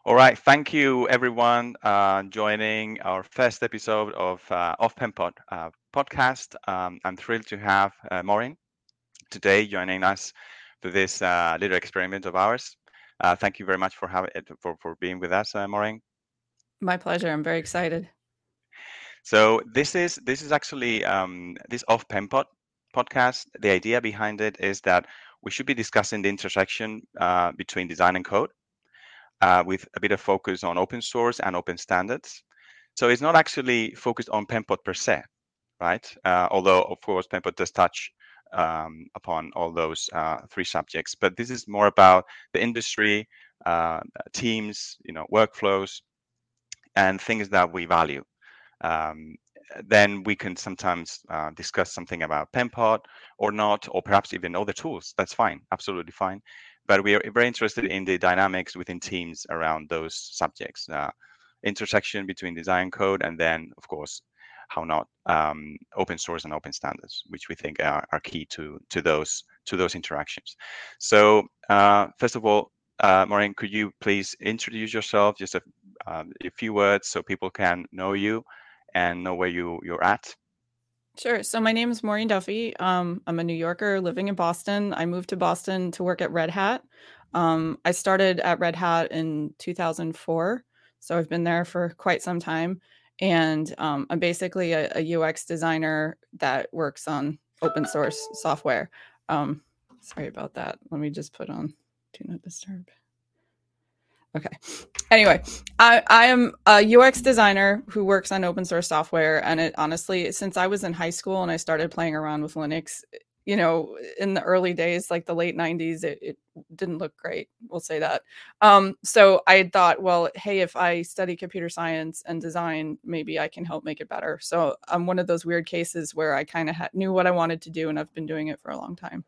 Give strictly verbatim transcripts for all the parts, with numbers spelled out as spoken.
All right, thank you everyone uh, joining our first episode of uh, of PenPod uh, podcast. Um, I'm thrilled to have uh, Maureen today joining us for this uh, little experiment of ours. Uh, thank you very much for having for for being with us, uh, Maureen. My pleasure. I'm very excited. So this is this is actually um, this off PenPod podcast. The idea behind it is that we should be discussing the intersection uh, between design and code, uh, with a bit of focus on open source and open standards. So it's not actually focused on PenPod per se, right? Uh, although, of course, PenPod does touch um, upon all those uh, three subjects. But this is more about the industry, uh, teams, you know, workflows, and things that we value. Um, then we can sometimes uh, discuss something about PenPod or not, or perhaps even other tools. That's fine, absolutely fine. But we are very interested in the dynamics within teams around those subjects, uh, intersection between design code, and then, of course, how not um, open source and open standards, which we think are, are key to to those to those interactions. So, uh, first of all, uh, Maureen, could you please introduce yourself, just a, um, a few words, so people can know you and know where you you're at? Sure. So my name is Maureen Duffy. Um, I'm a New Yorker living in Boston. I moved to Boston to work at Red Hat. Um, I started at Red Hat in two thousand four, so I've been there for quite some time. And um, I'm basically a, a U X designer that works on open source software. Um, sorry about that. Let me just put on Do Not Disturb. Okay. Anyway, I, I am a U X designer who works on open source software. And it honestly, since I was in high school and I started playing around with Linux, you know, in the early days, like the late nineties, it, it didn't look great. We'll say that. Um, so I thought, well, hey, if I study computer science and design, maybe I can help make it better. So I'm one of those weird cases where I kind of ha- knew what I wanted to do and I've been doing it for a long time.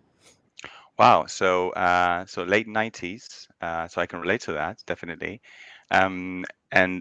Wow. So uh, so late nineties. Uh, so I can relate to that definitely. Um, and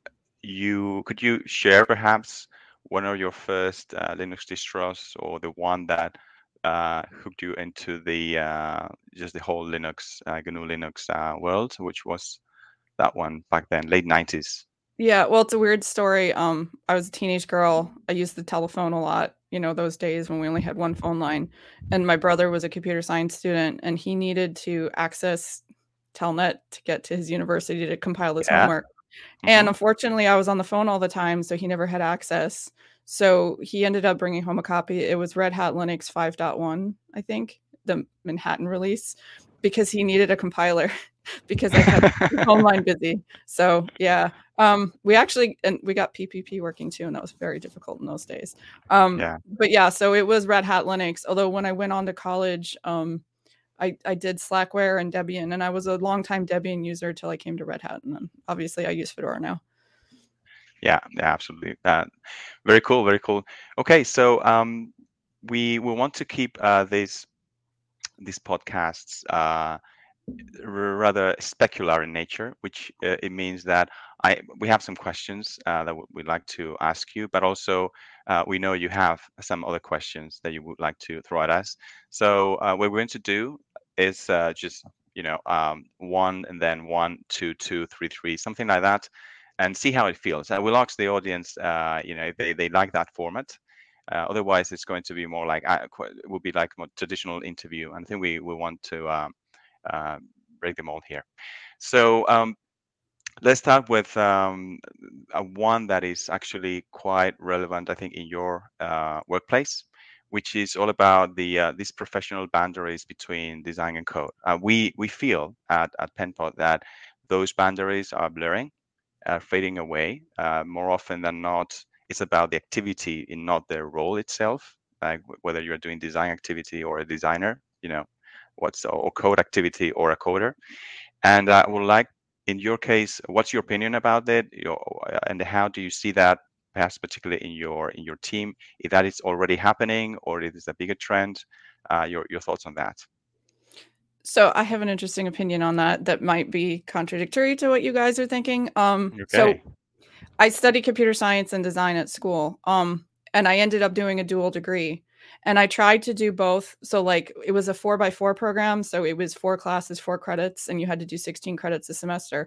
you could you share perhaps one of your first uh, Linux distros, or the one that uh, hooked you into the uh, just the whole Linux uh, G N U Linux uh, world, which was that one back then, late nineties? Yeah, well, it's a weird story. Um, I was a teenage girl. I used the telephone a lot, you know, those days when we only had one phone line. And my brother was a computer science student and he needed to access Telnet to get to his university to compile his Yeah. homework. Hmm. And unfortunately, I was on the phone all the time, so he never had access. So he ended up bringing home a copy. It was Red Hat Linux five point one, I think, the Manhattan release, because he needed a compiler because I kept the phone line busy. So yeah, um, we actually and we got P P P working too, and that was very difficult in those days. Um, Yeah. but yeah, so it was Red Hat Linux. Although when I went on to college, um, I, I did Slackware and Debian, and I was a longtime Debian user till I came to Red Hat, and then obviously I use Fedora now. Yeah. Yeah. Absolutely. Uh, very cool. Very cool. Okay. So um, we we want to keep uh, these these podcasts uh, rather specular in nature, which uh, it means that I we have some questions uh, that w- we'd like to ask you, but also uh, we know you have some other questions that you would like to throw at us. So uh, what we're going to do is uh, just you know um, one and then one, two, two, three, three, something like that, and see how it feels. I will ask the audience, uh, you know, if they they like that format. Uh, otherwise, it's going to be more like uh, qu- it would be like a more traditional interview. And I think we we want to. Um, uh, break the mold here. So um, let's start with um, a one that is actually quite relevant, I think, in your uh, workplace, which is all about the uh, these professional boundaries between design and code. Uh, we we feel at at PenPod that those boundaries are blurring, uh, fading away. Uh, more often than not, it's about the activity in not the role itself, like whether you're doing design activity or a designer, you know, what's or code activity or a coder. And I would like, in your case, what's your opinion about it, your, and how do you see that, perhaps particularly in your in your team, if that is already happening or it is a bigger trend? Uh, your your thoughts on that? So I have an interesting opinion on that that might be contradictory to what you guys are thinking. Um, so Okay. I studied computer science and design at school. Um, and I ended up doing a dual degree. And I tried to do both. So like it was a four by four program. So it was four classes, four credits, and you had to do sixteen credits a semester.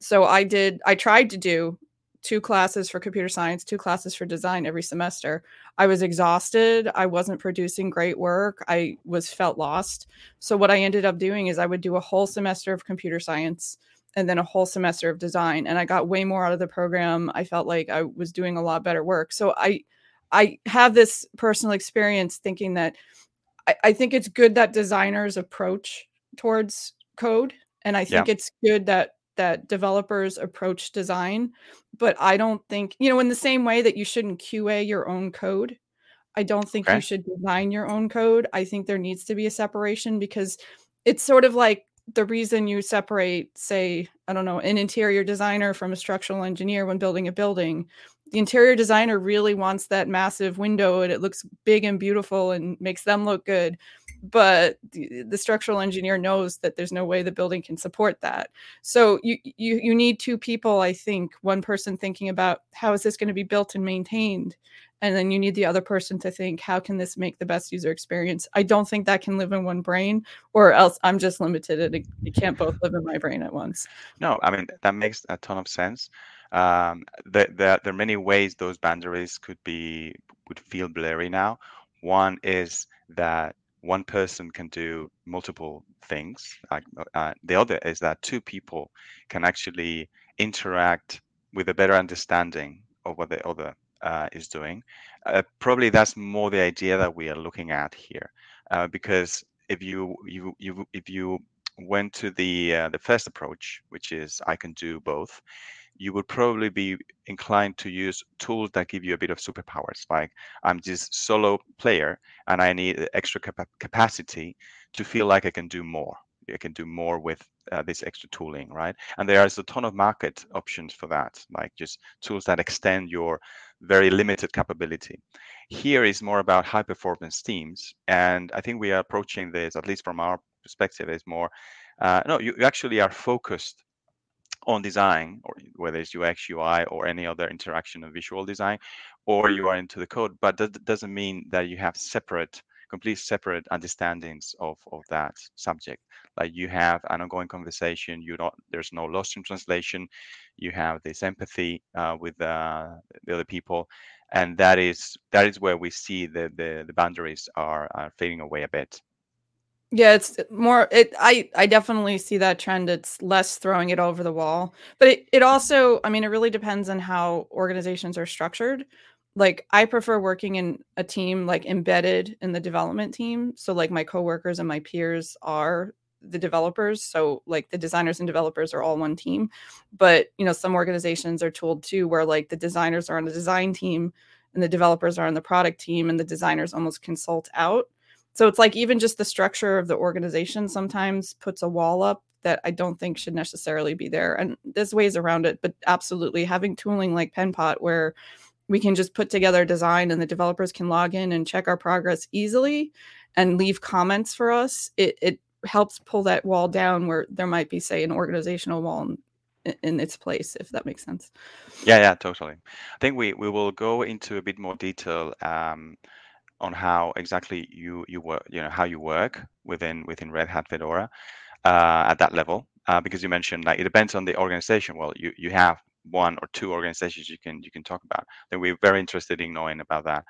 So I did, I tried to do two classes for computer science, two classes for design every semester. I was exhausted. I wasn't producing great work. I was felt lost. So what I ended up doing is I would do a whole semester of computer science and then a whole semester of design. And I got way more out of the program. I felt like I was doing a lot better work. So I, I have this personal experience thinking that I, I think it's good that designers approach towards code. And I Yeah. think it's good that that developers approach design, but I don't think, you know, in the same way that you shouldn't Q A your own code, I don't think you Okay. should design your own code. I think there needs to be a separation because it's sort of like the reason you separate, say, I don't know, an interior designer from a structural engineer when building a building. The interior designer really wants that massive window and it looks big and beautiful and makes them look good. But the, the structural engineer knows that there's no way the building can support that. So you you you need two people, I think, one person thinking about how is this going to be built and maintained, and then you need the other person to think, how can this make the best user experience? I don't think that can live in one brain, or else I'm just limited. It, it can't both live in my brain at once. No, I mean, that makes a ton of sense. Um, the, the, there are many ways those boundaries could be would feel blurry now. One is that one person can do multiple things. Like uh, the other is that two people can actually interact with a better understanding of what the other uh, is doing. Uh, probably that's more the idea that we are looking at here, uh, because if you you you if you went to the uh, the first approach, which is I can do both, you would probably be inclined to use tools that give you a bit of superpowers. Like I'm this solo player and I need extra capa- capacity to feel like I can do more. I can do more with uh, this extra tooling, right? And there's a ton of market options for that, like just tools that extend your very limited capability. Here is more about high performance teams, and I think we are approaching this, at least from our perspective, is more uh, no, you, you actually are focused on design, or whether it's U X, U I, or any other interaction of visual design, or you are into the code. But that doesn't mean that you have separate, complete separate understandings of, of that subject. Like you have an ongoing conversation. You don't. There's no lost in translation. You have this empathy uh, with uh, the other people, and that is that is where we see the the, the boundaries are, are fading away a bit. Yeah, it's more it I I definitely see that trend. It's less throwing it over the wall. But it, it also, I mean, it really depends on how organizations are structured. Like I prefer working in a team like embedded in the development team. So like my coworkers and my peers are the developers. So like the designers and developers are all one team. But you know, some organizations are tooled too where like the designers are on the design team and the developers are on the product team and the designers almost consult out. So it's like even just the structure of the organization sometimes puts a wall up that I don't think should necessarily be there. And there's ways around it, but absolutely having tooling like Penpot where we can just put together a design and the developers can log in and check our progress easily and leave comments for us. It, it helps pull that wall down where there might be, say, an organizational wall in, in its place, if that makes sense. Yeah, yeah, totally. I think we we will go into a bit more detail um, on how exactly you you work, you know, how you work within within Red Hat Fedora uh, at that level, uh, because you mentioned like it depends on the organization. Well, you you have one or two organizations you can you can talk about. Then we're very interested in knowing about that.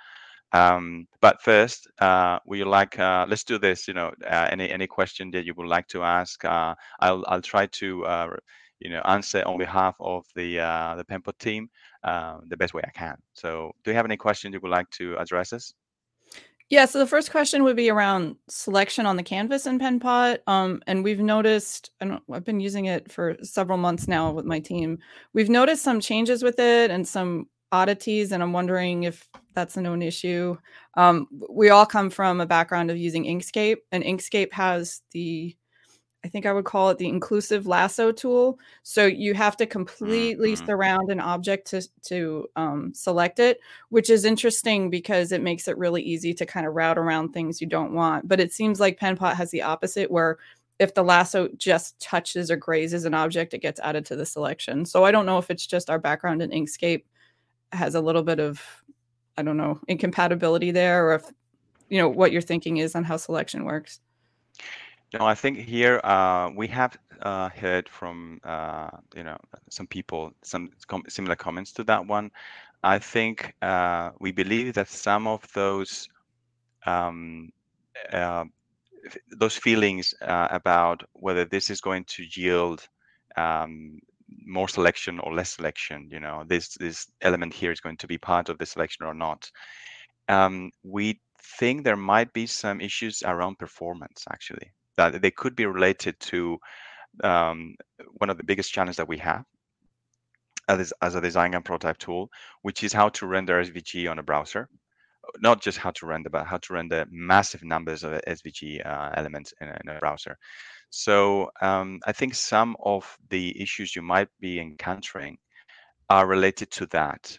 Um, but first, uh, would you like? Uh, let's do this. You know, uh, any any question that you would like to ask, uh, I'll I'll try to uh, you know answer on behalf of the uh, the Penpot team uh, the best way I can. So, do you have any questions you would like to address us? Yeah, so the first question would be around selection on the canvas in Penpot. Um, and we've noticed, I don't, I've been using it for several months now with my team. We've noticed some changes with it and some oddities, and I'm wondering if that's a known issue. Um, we all come from a background of using Inkscape, and Inkscape has the I think I would call it the inclusive lasso tool. So you have to completely Mm-hmm. surround an object to, to um, select it, which is interesting because it makes it really easy to kind of route around things you don't want. But it seems like Penpot has the opposite, where if the lasso just touches or grazes an object, it gets added to the selection. So I don't know if it's just our background in Inkscape has a little bit of, I don't know, incompatibility there, or if, you know, what your thinking is on how selection works. No, I think here uh, we have uh, heard from uh, you know some people some com similar comments to that one. I think uh, we believe that some of those um, uh, f- those feelings uh, about whether this is going to yield um, more selection or less selection, you know, this this element here is going to be part of the selection or not. Um, we think there might be some issues around performance actually that they could be related to um, one of the biggest challenges that we have as, as a design and prototype tool, which is how to render S V G on a browser. Not just how to render, but how to render massive numbers of S V G uh, elements in a, in a browser. So um, I think some of the issues you might be encountering are related to that.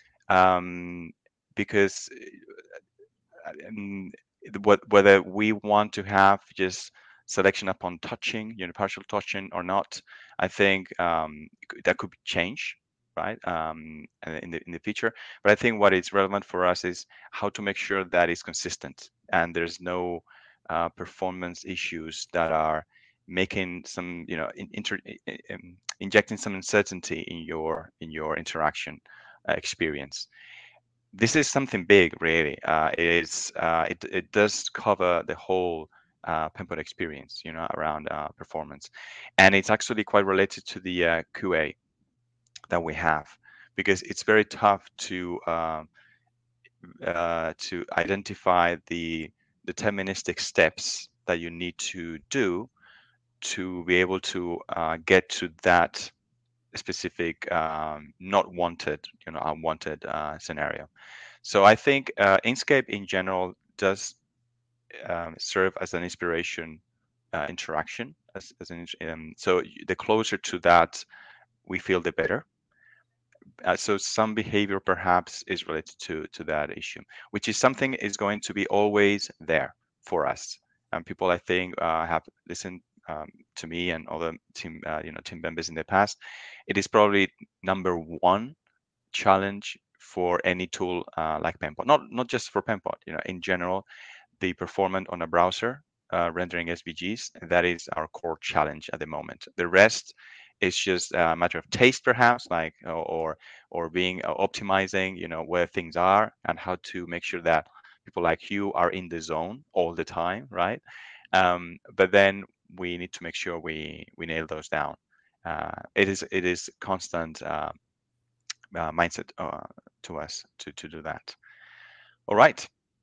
Um, because um, what, whether we want to have just selection upon touching, you know, partial touching or not, I think um, that could change, right, um, in the in the future. But I think what is relevant for us is how to make sure that it's consistent and there's no uh, performance issues that are making some, you know, in, inter, um, injecting some uncertainty in your in your interaction uh, experience. This is something big, really. Uh, it is uh, it it does cover the whole uh, Pempot experience, you know, around uh, performance, and it's actually quite related to the uh, Q A that we have, because it's very tough to um, uh, to identify the deterministic steps that you need to do to be able to uh, get to that specific um, not wanted, you know, unwanted uh, scenario. So I think uh, Inkscape in general does um, serve as an inspiration uh, interaction. As, as an, um, so the closer to that we feel, the better. Uh, so some behavior perhaps is related to to that issue, which is something is going to be always there for us. And people, I think, uh, have listened um, to me and other team, uh, you know, team members in the past. It is probably number one challenge for any tool uh, like Pempot. Not not just for Pempot, you know, in general, the performance on a browser uh, rendering S V Gs, that is our core challenge at the moment. The rest is just a matter of taste, perhaps, like or or being uh, optimizing, you know, where things are and how to make sure that people like you are in the zone all the time, right? Um, but then we need to make sure we we nail those down. Uh, it is it is constant uh, uh, mindset uh, to us to to do that. All right.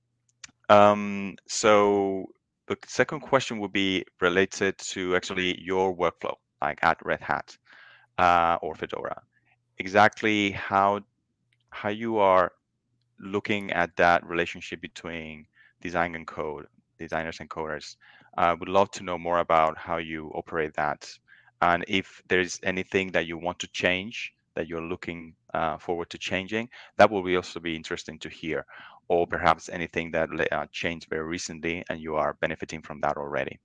Um, so the second question would be related to actually your workflow, like at Red Hat uh, or Fedora. Exactly how how you are looking at that relationship between design and code, designers and coders. I would love to know more about how you operate that, and if there's anything that you want to change that you're looking uh, forward to changing, that will be also be interesting to hear, or perhaps anything that uh, changed very recently and you are benefiting from that already.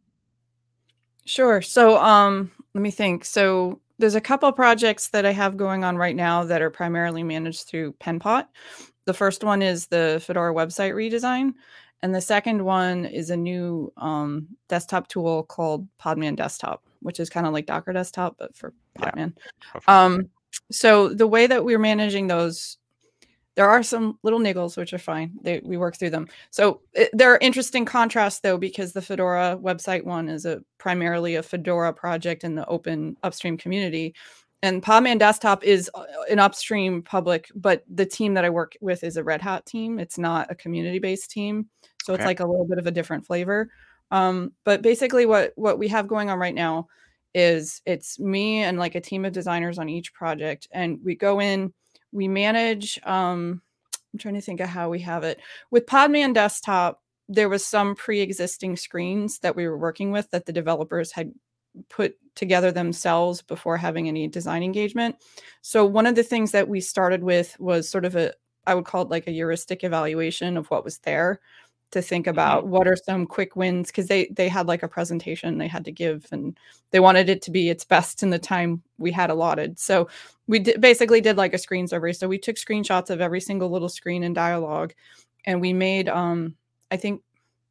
Sure. So, um, let me think. So there's a couple projects that I have going on right now that are primarily managed through Penpot. The first one is the Fedora website redesign, and the second one is a new um, desktop tool called Podman Desktop, which is kind of like Docker Desktop, but for Yeah, Podman. perfect. Um, so the way that we're managing those, there are some little niggles, which are fine. They, we work through them. So it, there are interesting contrasts, though, because the Fedora website one is a primarily a Fedora project in the open upstream community. And Podman Desktop is an upstream public, but the team that I work with is a Red Hat team. It's not a community-based team. So it's Okay. like a little bit of a different flavor. Um, but basically what, what we have going on right now is it's me and like a team of designers on each project. And we go in, we manage, um, I'm trying to think of how we have it. With Podman Desktop, there was some pre-existing screens that we were working with that the developers had put together themselves before having any design engagement. So one of the things that we started with was sort of a, I would call it like a heuristic evaluation of what was there, to think about Mm-hmm. what are some quick wins, because they they had like a presentation they had to give and they wanted it to be its best in the time we had allotted. So we did, basically did like a screen survey. So we took screenshots of every single little screen and dialogue, and we made um I think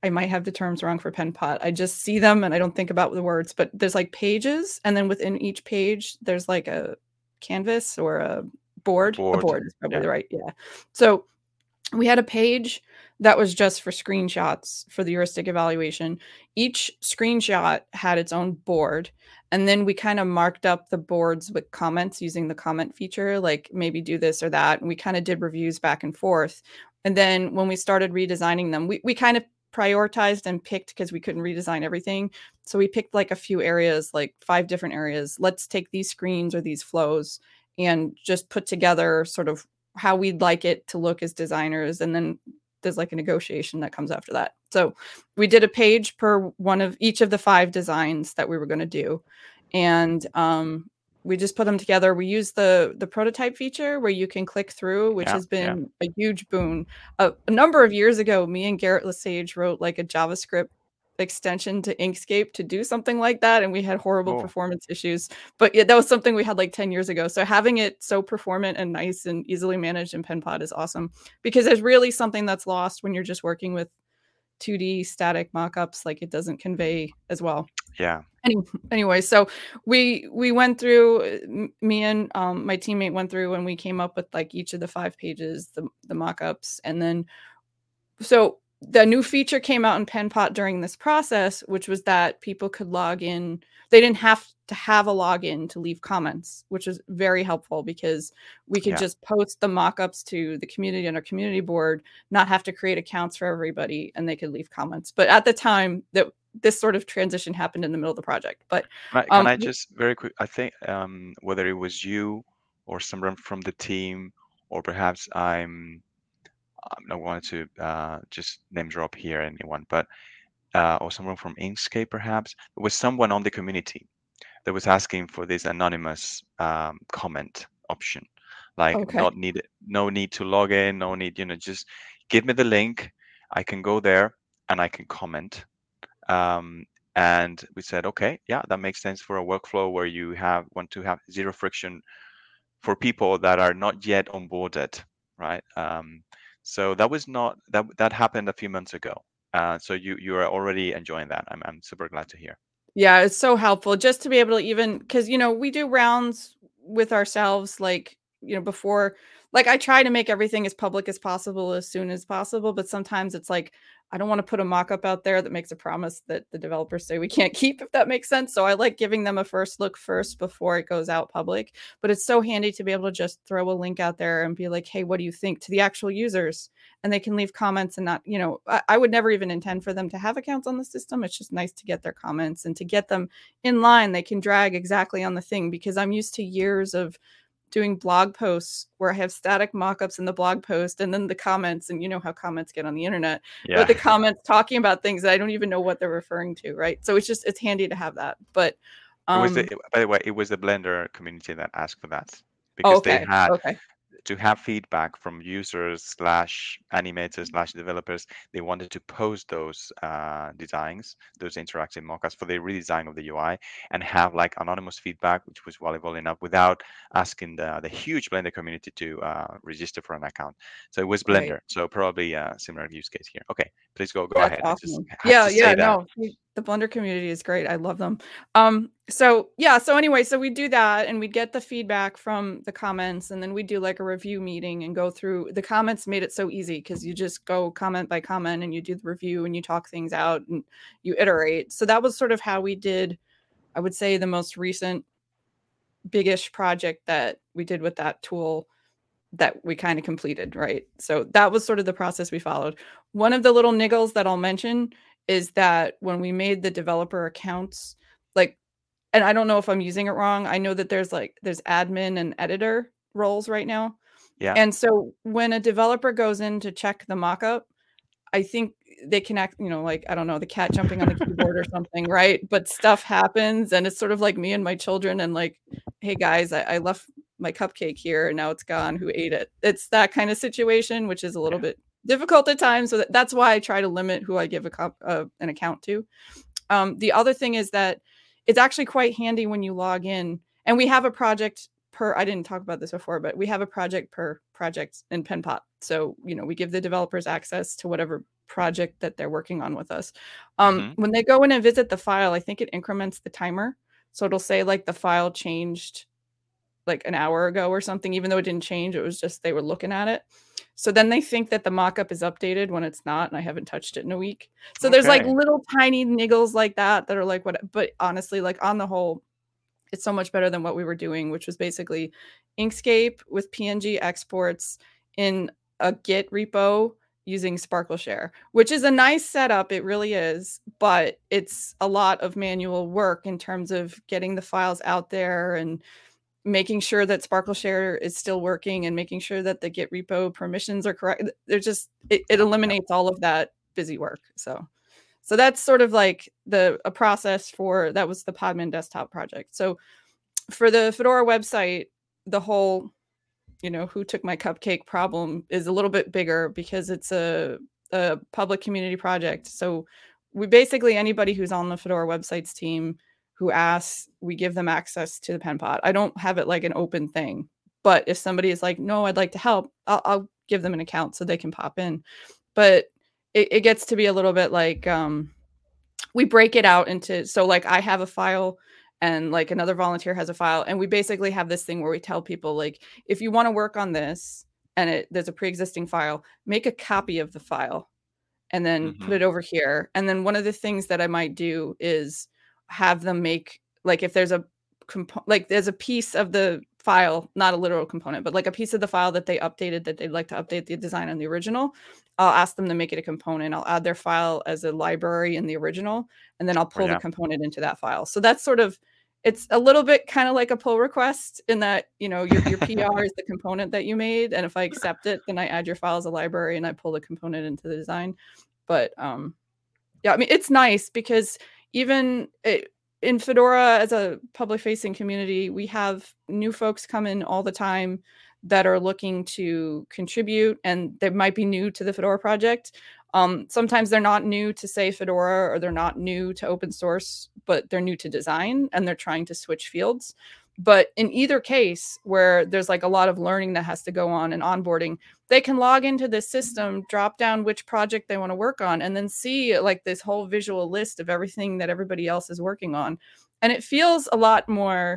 I might have the terms wrong for Penpot. I just see them and I don't think about the words, but there's like pages, and then within each page there's like a canvas or a board. A Board. board is probably Yeah. the right, yeah. So we had a page that was just for screenshots for the heuristic evaluation. Each screenshot had its own board, and then we kind of marked up the boards with comments using the comment feature, like maybe do this or that. And we kind of did reviews back and forth. And then when we started redesigning them, we, we kind of prioritized and picked, because we couldn't redesign everything. So we picked like a few areas, like five different areas. Let's take these screens or these flows and just put together sort of how we'd like it to look as designers. And then there's like a negotiation that comes after that. So we did a page per one of each of the five designs that we were going to do. And um, we just put them together. We use the the prototype feature where you can click through, which Yeah, has been yeah. a huge boon. Uh, a number of years ago, me and Garrett Lesage wrote like a JavaScript extension to Inkscape to do something like that, and we had horrible Cool. performance issues. But yeah, that was something we had like ten years ago. So having it so performant and nice and easily managed in Penpot is awesome, because there's really something that's lost when you're just working with two D static mockups. Like it doesn't convey as well. Yeah. Any, anyway, so we we went through, me and um, my teammate went through, and we came up with like each of the five pages, the the mockups, and then so the new feature came out in Penpot during this process, which was that people could log in. They didn't have to have a login to leave comments, which was very helpful, because we could Yeah. just post the mockups to the community on our community board, not have to create accounts for everybody, and they could leave comments. But at the time that this sort of transition happened in the middle of the project. But Can I, can um, I just very quick? I think um, whether it was you or someone from the team, or perhaps I'm I'm not wanting to uh, just name drop here anyone, but uh, or someone from Inkscape perhaps. There was someone on the community that was asking for this anonymous um, comment option, like okay. not needed, no need to log in, no need, you know, just give me the link. I can go there and I can comment. Um, and we said, okay, yeah, that makes sense for a workflow where you have want to have zero friction for people that are not yet onboarded, right? Um, so that was not that that happened a few months ago. Uh, so you you are already enjoying that. I'm I'm super glad to hear. Yeah, it's so helpful just to be able to, even because, you know, we do rounds with ourselves, like, you know, before, like, I try to make everything as public as possible as soon as possible. But sometimes it's like, I don't want to put a mock-up out there that makes a promise that the developers say we can't keep, if that makes sense. So I like giving them a first look first before it goes out public. But it's so handy to be able to just throw a link out there and be like, hey, what do you think, to the actual users? And they can leave comments, and not, you know, I, I would never even intend for them to have accounts on the system. It's just nice to get their comments and to get them in line. They can drag exactly on the thing, because I'm used to years of doing blog posts where I have static mockups in the blog post and then the comments, and you know how comments get on the internet, Yeah. but the comments talking about things that I don't even know what they're referring to, right? So it's just, it's handy to have that. But It was the, um by the way, it was the Blender community that asked for that, oh, because they okay, had okay. to have feedback from users slash animators slash developers. They wanted to post those uh, designs, those interactive mockups for the redesign of the U I, and have like anonymous feedback, which was valuable enough without asking the, the huge Blender community to uh, register for an account. So it was Right. Blender. So probably a similar use case here. Okay, please go go That's ahead. I just awesome. had Yeah, to say yeah, that. no, we, the Blender community is great. I love them. Um, so yeah, so anyway, so we do that, and we get the feedback from the comments, and then we do like a review meeting and go through the comments. Made it so easy, because you just go comment by comment and you do the review and you talk things out and you iterate. So that was sort of how we did, I would say, the most recent biggish project that we did with that tool that we kind of completed, right? So that was sort of the process we followed. One of the little niggles that I'll mention is that when we made the developer accounts, like, and I don't know if I'm using it wrong, I know that there's like, there's admin and editor roles right now. Yeah. And so when a developer goes in to check the mockup, I think they can act, you know, like, I don't know, the cat jumping on the keyboard or something, right? But stuff happens, and it's sort of like me and my children, and like, hey guys, I, I left my cupcake here and now it's gone. Who ate it? It's that kind of situation, which is a little Yeah. bit difficult at times. So that, that's why I try to limit who I give a comp, uh, an account to. Um, the other thing is that it's actually quite handy when you log in, and we have a project per, I didn't talk about this before, but we have a project per project in Penpot. So, you know, we give the developers access to whatever project that they're working on with us. Um, Mm-hmm. when they go in and visit the file, I think it increments the timer. So it'll say like the file changed like an hour ago or something, even though it didn't change. It was just they were looking at it. So then they think that the mockup is updated when it's not, and I haven't touched it in a week. So there's like Okay. little tiny niggles like that that are like what, but honestly, like on the whole, it's so much better than what we were doing, which was basically Inkscape with P N G exports in a Git repo using SparkleShare, which is a nice setup. It really is, but it's a lot of manual work in terms of getting the files out there and making sure that SparkleShare is still working and making sure that the Git repo permissions are correct. They're just, it, it Yeah. Yeah. eliminates all of that busy work. So, so that's sort of like the a process for, that was the Podman desktop project. So for the Fedora website, the whole, you know, who took my cupcake problem is a little bit bigger because it's a, a public community project. So we basically, anybody who's on the Fedora websites team who asks, we give them access to the Penpot. I don't have it like an open thing, but if somebody is like, no, I'd like to help, I'll, I'll give them an account so they can pop in. But it, it gets to be a little bit like, um, we break it out into, so like I have a file and like another volunteer has a file, and we basically have this thing where we tell people, like, if you want to work on this and it, there's a pre-existing file, make a copy of the file and then put Mm-hmm. it over here. And then one of the things that I might do is have them make, like, if there's a compo- like there's a piece of the file, not a literal component, but like a piece of the file that they updated that they'd like to update the design on the original, I'll ask them to make it a component. I'll add their file as a library in the original, and then I'll Oh, pull the yeah. component into that file. So that's sort of, it's a little bit kind of like a pull request in that, you know, your, your P R is the component that you made. And if I accept it, then I add your file as a library and I pull the component into the design. But um, yeah, I mean, it's nice because even it, in Fedora as a public facing community, we have new folks come in all the time that are looking to contribute, and they might be new to the Fedora project. Um, sometimes they're not new to, say, Fedora, or they're not new to open source, but they're new to design and they're trying to switch fields. But in either case, where there's like a lot of learning that has to go on and onboarding, they can log into this system, drop down which project they want to work on, and then see like this whole visual list of everything that everybody else is working on. And it feels a lot more,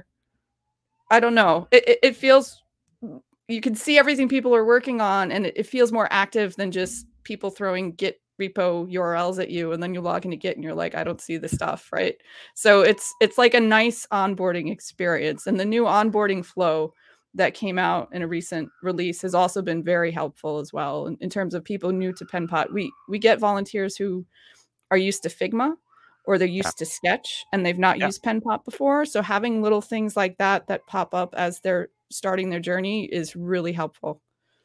I don't know, it, it, it feels, you can see everything people are working on, and it, it feels more active than just people throwing Git repo U R Ls at you, and then you log into Git and you're like, I don't see the stuff, right? So it's it's like a nice onboarding experience. And the new onboarding flow that came out in a recent release has also been very helpful as well in, in terms of people new to Penpot. We we get volunteers who are used to Figma, or they're Yeah. used to Sketch and they've not Yeah. used Penpot before. So having little things like that that pop up as they're starting their journey is really helpful.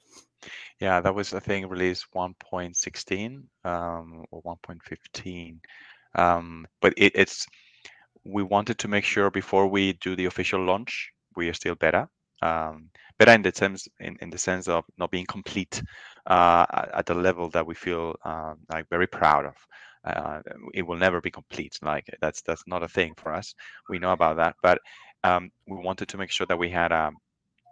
Yeah, that was, I think, release one point sixteen um, or one point fifteen. Um, but it, it's we wanted to make sure before we do the official launch, we are still beta. Um, beta in the sense in, in the sense of not being complete uh, at, at the level that we feel uh, like very proud of. Uh, it will never be complete. Like that's that's not a thing for us. We know about that, but um, we wanted to make sure that we had a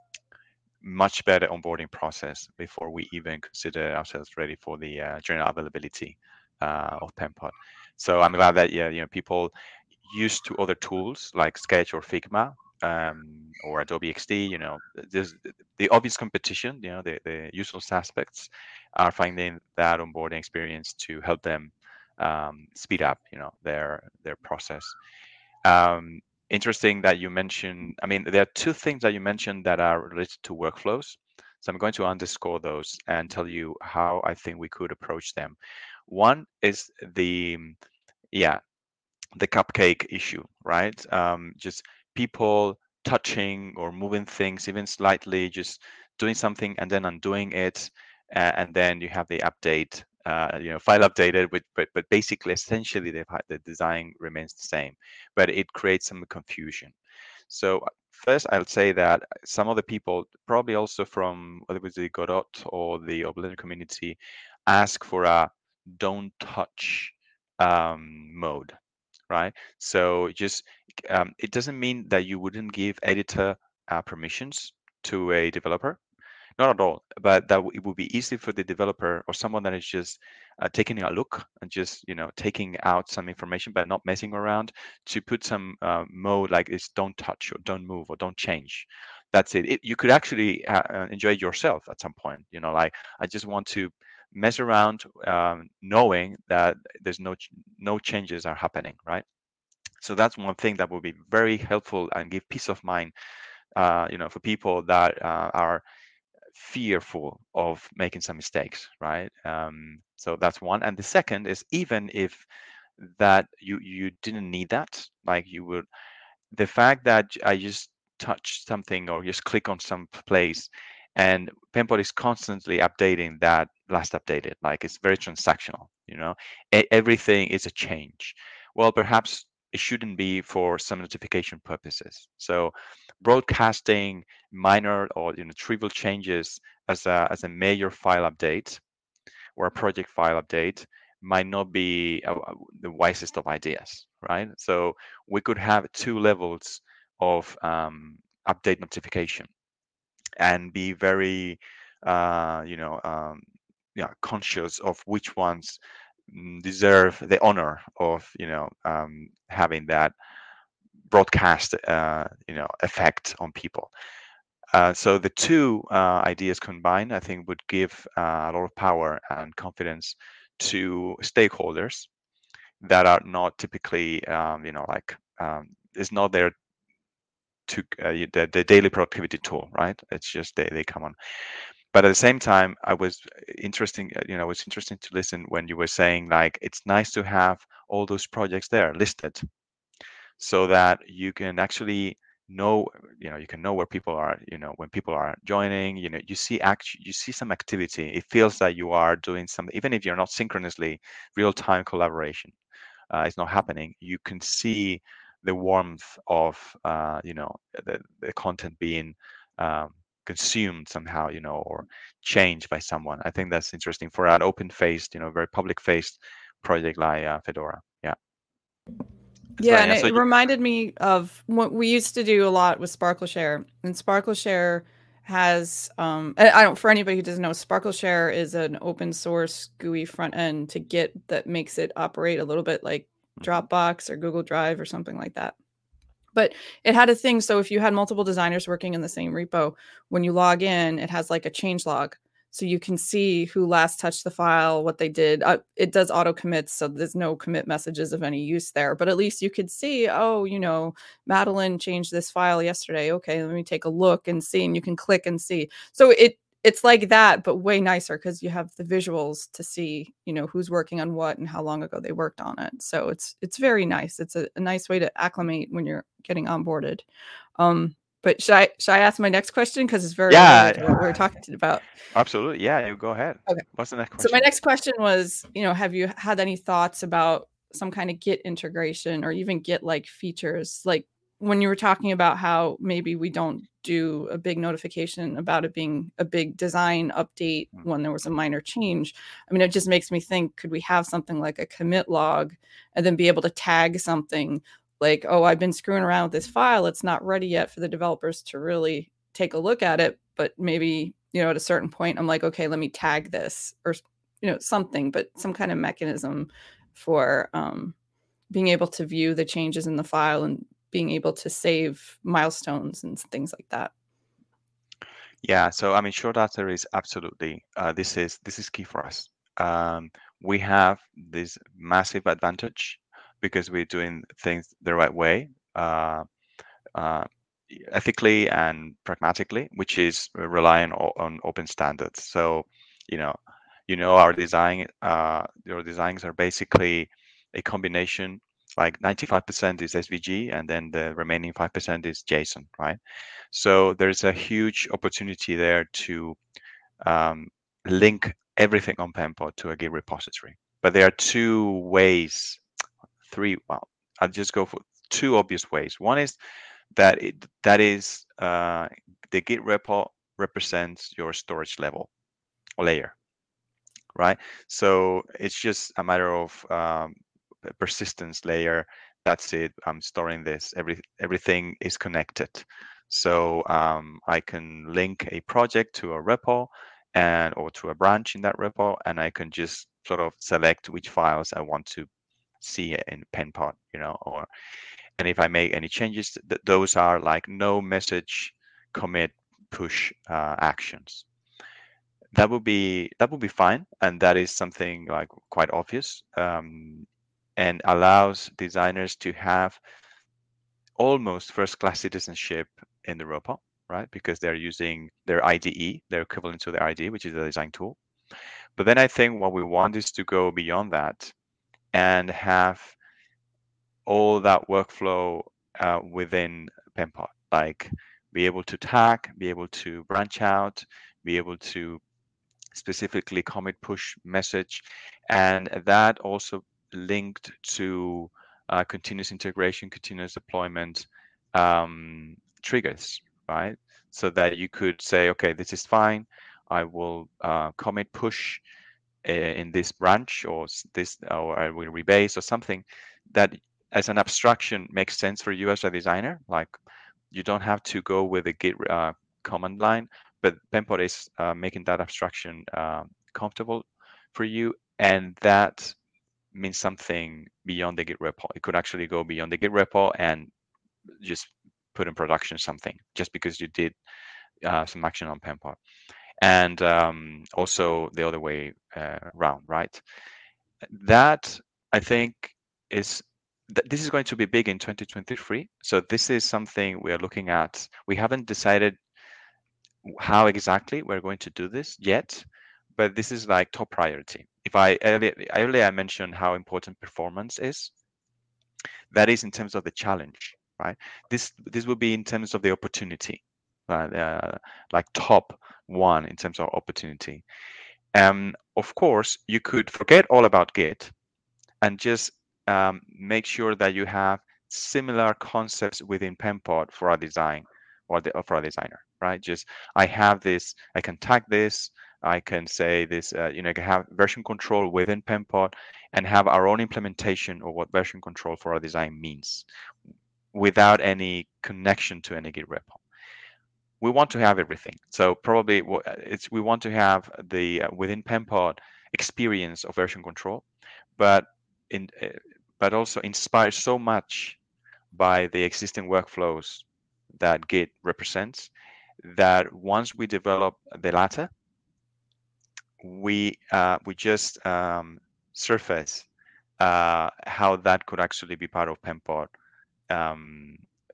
much better onboarding process before we even consider ourselves ready for the uh, general availability uh, of Penpot. So I'm glad that, yeah, you know, people used to other tools like Sketch or Figma um, or Adobe X D, you know, there's the obvious competition, you know, the, the usual suspects are finding that onboarding experience to help them um, speed up, you know, their their process. Um, interesting that you mentioned, I mean, there are two things that you mentioned that are related to workflows. So I'm going to underscore those and tell you how I think we could approach them. One is the, yeah, the cupcake issue, right? Um, just people touching or moving things even slightly, just doing something and then undoing it, uh, and then you have the update, uh, you know, file updated, with, but but basically, essentially, the the design remains the same, but it creates some confusion. So first, I'll say that some of the people, probably also from whether it was the Godot or the Oblin community, ask for a don't touch um, mode, right? So just um, it doesn't mean that you wouldn't give editor uh, permissions to a developer, not at all, but that w- it would be easy for the developer or someone that is just uh, taking a look and just you know taking out some information but not messing around, to put some uh, mode like this: don't touch or don't move or don't change. That's it, it you could actually uh, uh, enjoy it yourself at some point, you know like, I just want to mess around, um, knowing that there's no ch- no changes are happening, right? So that's one thing that will be very helpful and give peace of mind, uh, you know for people that uh, are fearful of making some mistakes, right? Um, so that's one. And the second is, even if that you you didn't need that, like you would, the fact that I just touch something or just click on some place, and Pempot is constantly updating that last updated, like it's very transactional, you know, e- everything is a change. Well, perhaps it shouldn't be for some notification purposes. So broadcasting minor or you know trivial changes as a as a major file update or a project file update might not be uh, uh, the wisest of ideas, right? So we could have two levels of um, update notification and be very, uh, you know, um, yeah, conscious of which ones mm, deserve the honor of, you know, um, having that broadcast, uh, you know, effect on people. Uh, so the two uh, ideas combined, I think, would give uh, a lot of power and confidence to stakeholders that are not typically, um, you know, like um, it's not their to uh, the, the daily productivity tool, right? It's just they, they come on. But at the same time, I was interesting, uh, you know, it was interesting to listen when you were saying like it's nice to have all those projects there listed, so that you can actually know, you know you can know where people are, you know when people are joining, you know you see act you see some activity. It feels that you are doing something, even if you're not synchronously real-time collaboration, uh, it's not happening. You can see the warmth of uh, you know the, the content being um, consumed somehow, you know or changed by someone. I think that's interesting for an open-faced, you know very public-faced project like uh, Fedora. Yeah. So Yeah, and yeah, so it reminded me of what we used to do a lot with SparkleShare. And SparkleShare has, um, I I don't, for anybody who doesn't know, SparkleShare is an open source G U I front end to Git that makes it operate a little bit like mhm. Dropbox or Google Drive or something like that. But it had a thing, so if you had multiple designers working in the same repo, when you log in, it has like a change log. So you can see who last touched the file, what they did. Uh, it does auto commits, so there's no commit messages of any use there. But at least you could see, oh, you know, Madeline changed this file yesterday. Okay, let me take a look and see. And you can click and see. So it it's like that, but way nicer because you have the visuals to see, you know, who's working on what and how long ago they worked on it. So it's it's very nice. It's a, a nice way to acclimate when you're getting onboarded. Um, but should I should I ask my next question because it's very related to what we were Yeah, talking about? absolutely. Yeah, you go ahead. Okay. What's the next So my question? next question was, you know, have you had any thoughts about some kind of Git integration or even Git like features? Like when you were talking about how maybe we don't do a big notification about it being a big design update Mm. when there was a minor change. I mean, it just makes me think, could we have something like a commit log and then be able to tag something like, oh, I've been screwing around with this file. It's not ready yet for the developers to really take a look at it. But maybe, you know, at a certain point, I'm like, okay, let me tag this or you know something, but some kind of mechanism for um, being able to view the changes in the file and being able to save milestones and things like that. Yeah, so I mean, short answer is absolutely. Uh, this is this is key for us. Um, we have this massive advantage because we're doing things the right way, uh, uh, ethically and pragmatically, which is relying on, on open standards. So, you know, you know, our design, uh, your designs are basically a combination. Like ninety-five percent is S V G, and then the remaining five percent is JSON, right? So there's a huge opportunity there to um, link everything on Pempot to a Git repository. But there are two ways, three, well, I'll just go for two obvious ways. One is that it that is uh, the Git repo represents your storage level or layer, right? So it's just a matter of um, persistence layer. That's it. I'm storing this. Every everything is connected. So um, I can link a project to a repo and or to a branch in that repo, and I can just sort of select which files I want to see in PenPot, you know, or and if I make any changes, th- those are like no message commit push uh, actions. That would be that would be fine, and that is something like quite obvious, um, and allows designers to have almost first-class citizenship in the robot, right? Because they're using their I D E, their equivalent to the I D E, which is a design tool. But then I think what we want is to go beyond that and have all that workflow uh, within PenPot, like be able to tag, be able to branch out, be able to specifically commit push message, and that also linked to uh, continuous integration, continuous deployment um, triggers, right? So that you could say, okay, this is fine. I will uh, commit push uh, in this branch or this, or I will rebase or something that as an abstraction makes sense for you as a designer. Like you don't have to go with a Git uh, command line, but PenPot is uh, making that abstraction uh, comfortable for you, and that means something beyond the Git repo. It could actually go beyond the Git repo and just put in production something just because you did uh, some action on PenPot, and um, also the other way uh, around, right? That I think is th- this is going to be big in twenty twenty-three. So this is something we are looking at. We haven't decided how exactly we're going to do this yet, but this is like top priority. If I earlier, earlier I mentioned how important performance is, that is in terms of the challenge, right? This this will be in terms of the opportunity, right? Uh, like top one in terms of opportunity. Um, of course, you could forget all about Git and just um, make sure that you have similar concepts within PenPot for a design or, the, or for a designer, right? Just I have this, I can tag this, I can say this, uh, you know, I can have version control within PenPot and have our own implementation of what version control for our design means without any connection to any Git repo. We want to have everything. So probably it's we want to have the uh, within PenPot experience of version control, but in uh, but also inspired so much by the existing workflows that Git represents that once we develop the latter, we uh, we just um, surface uh, how that could actually be part of PenPot um,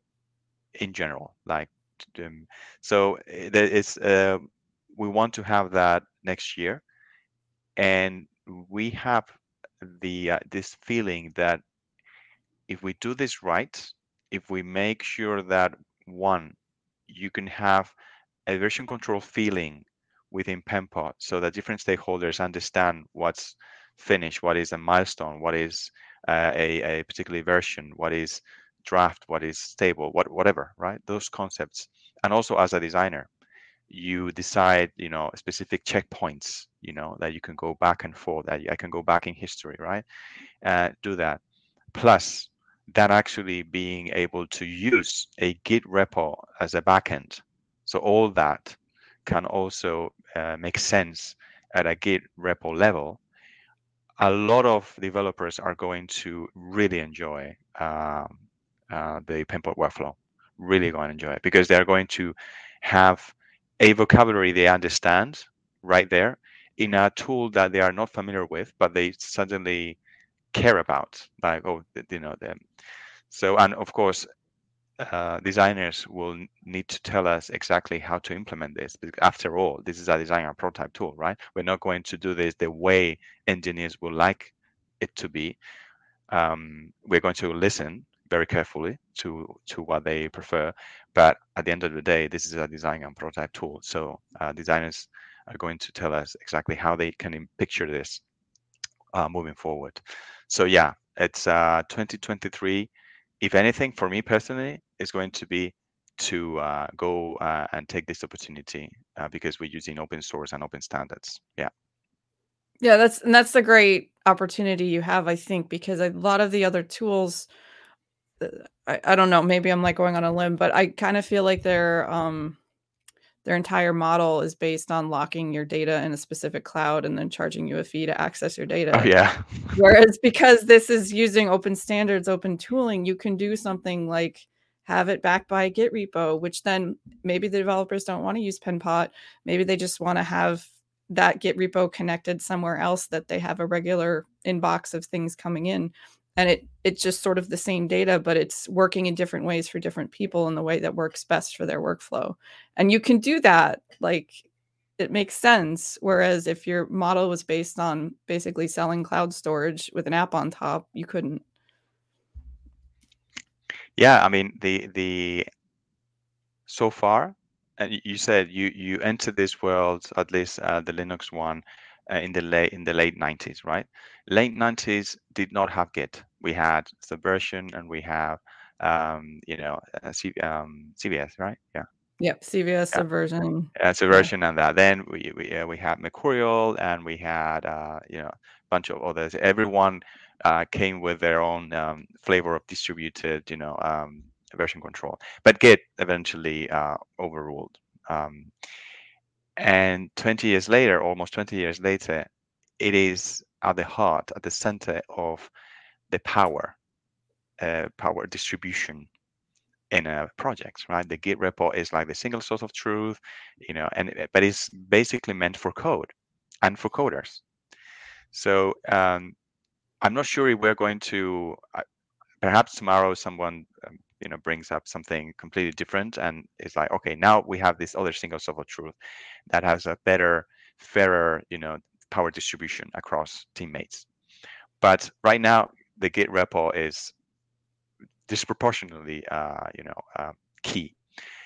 in general. Like, um, so it's uh, we want to have that next year, and we have the uh, this feeling that if we do this right, if we make sure that one, you can have a version control feeling within PenPot so that different stakeholders understand what's finished, what is a milestone, what is uh, a, a particular version, what is draft, what is stable, what whatever, right? Those concepts. And also as a designer, you decide, you know, specific checkpoints, you know, that you can go back and forth, that I can go back in history, right? Uh, do that. Plus, that actually being able to use a Git repo as a backend. So all that can also uh, make sense at a Git repo level. A lot of developers are going to really enjoy um, uh, the PenPot workflow, really going to enjoy it because they're going to have a vocabulary they understand right there in a tool that they are not familiar with, but they suddenly care about, like, oh, you know, them. So, and of course, uh, designers will need to tell us exactly how to implement this. Because after all, this is a design and prototype tool, right? We're not going to do this the way engineers would like it to be. Um, we're going to listen very carefully to to what they prefer. But at the end of the day, this is a design and prototype tool. So uh, designers are going to tell us exactly how they can picture this uh, moving forward. So yeah, it's uh, twenty twenty-three. If anything, for me personally, is going to be to uh, go uh, and take this opportunity uh, because we're using open source and open standards. Yeah. Yeah, that's and that's the great opportunity you have, I think, because a lot of the other tools, uh, I I don't know, maybe I'm, like, going on a limb, but I kinda feel like they're, um their entire model is based on locking your data in a specific cloud and then charging you a fee to access your data. Oh, yeah. Whereas because this is using open standards, open tooling, you can do something like have it backed by a Git repo, which then maybe the developers don't want to use Penpot. Maybe they just want to have that Git repo connected somewhere else, that they have a regular inbox of things coming in. And it it's just sort of the same data, but it's working in different ways for different people in the way that works best for their workflow. And you can do that, like, it makes sense. Whereas if your model was based on basically selling cloud storage with an app on top, you couldn't. Yeah, I mean, the the so far, and y- you said you you entered this world, at least uh, the Linux one, uh, in the late in the late nineties, right? Late nineties did not have Git. We had Subversion, and we have um, you know uh, C, um, C V S, right? Yeah, Yep, C V S yeah, Subversion. uh, Yeah. Subversion, and that. Then we we uh, we had Mercurial, and we had uh, you know a bunch of others. Everyone uh, came with their own um, flavor of distributed, you know, um, version control. But Git eventually uh, overruled. Um, and twenty years later, almost twenty years later, it is at the heart, at the center of the power, uh, power distribution in a project, right? The Git repo is like the single source of truth, you know, and it- but it's basically meant for code and for coders. So um, I'm not sure if we're going to. Uh, perhaps tomorrow someone um, you know brings up something completely different, and it's like, okay, now we have this other single source of truth that has a better, fairer, you know, power distribution across teammates. But right now, the Git repo is disproportionately, uh, you know, uh, key.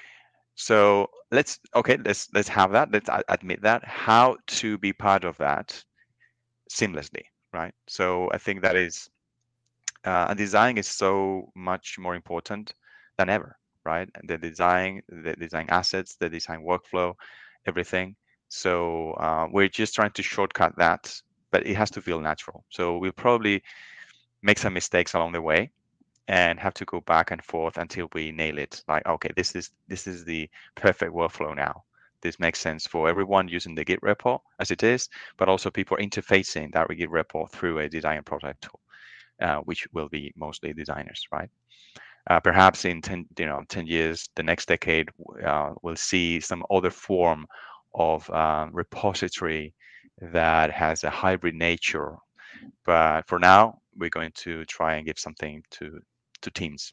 So let's okay, let's let's have that. Let's a- admit that. How to be part of that seamlessly, right? So I think that is, uh, and design is so much more important than ever, right? And the design, the design assets, the design workflow, everything. So uh, we're just trying to shortcut that, but it has to feel natural. So we'll probably make some mistakes along the way and have to go back and forth until we nail it. Like, okay, this is this is the perfect workflow now. This makes sense for everyone using the Git repo as it is, but also people interfacing that Git repo through a design and prototype tool, uh, which will be mostly designers, right? Uh, perhaps in ten, you know, ten years, the next decade, uh, we'll see some other form of um, repository that has a hybrid nature. But for now, we're going to try and give something to to teams.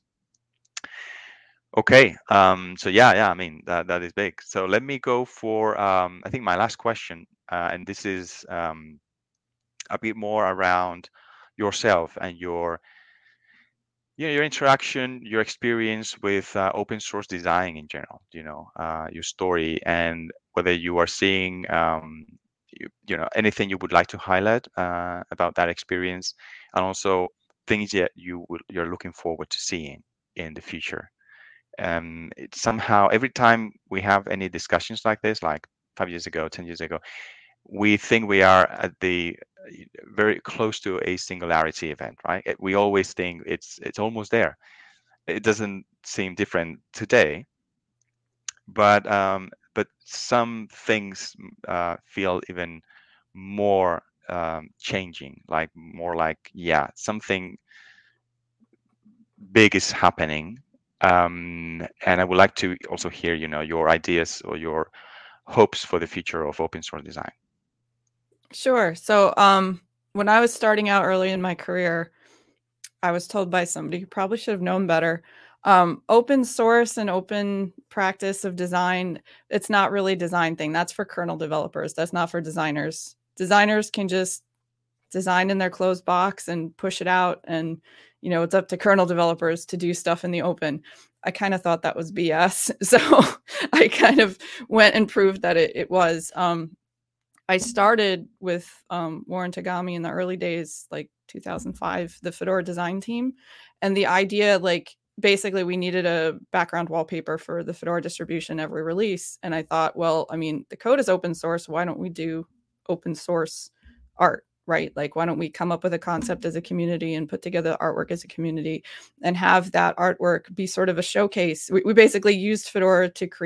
Okay, um, so yeah, yeah, I mean that that is big. So let me go for um, I think my last question, uh, and this is um, a bit more around yourself and your you know, your interaction, your experience with uh, open source design in general. You know, uh, your story, and whether you are seeing um, you, you know anything you would like to highlight uh, about that experience, and also things that you would, you're looking forward to seeing in the future. Um, it somehow every time we have any discussions like this, like five years ago, ten years ago, we think we are at the uh, very close to a singularity event, right? It- We always think it's it's almost there. It doesn't seem different today, but um, but some things mm, uh, feel even more um, changing, like more like, yeah, something big is happening. Um, and I would like to also hear, you know, your ideas or your hopes for the future of open source design. Sure. So, um, when I was starting out early in my career, I was told by somebody who probably should have known better. Um, open source and open practice of design, it's not really a design thing. That's for kernel developers. That's not for designers. Designers can just design in their closed box and push it out. And, you know, it's up to kernel developers to do stuff in the open. I kind of thought that was B S. So I kind of went and proved that it, it was. Um, I started with um, Warren Tagami in the early days, like two thousand five, the Fedora design team. And the idea, like, basically we needed a background wallpaper for the Fedora distribution every release. And I thought, well, I mean, the code is open source. Why don't we do open source art, right? Like, why don't we come up with a concept as a community and put together artwork as a community and have that artwork be sort of a showcase? We, we basically used Fedora to create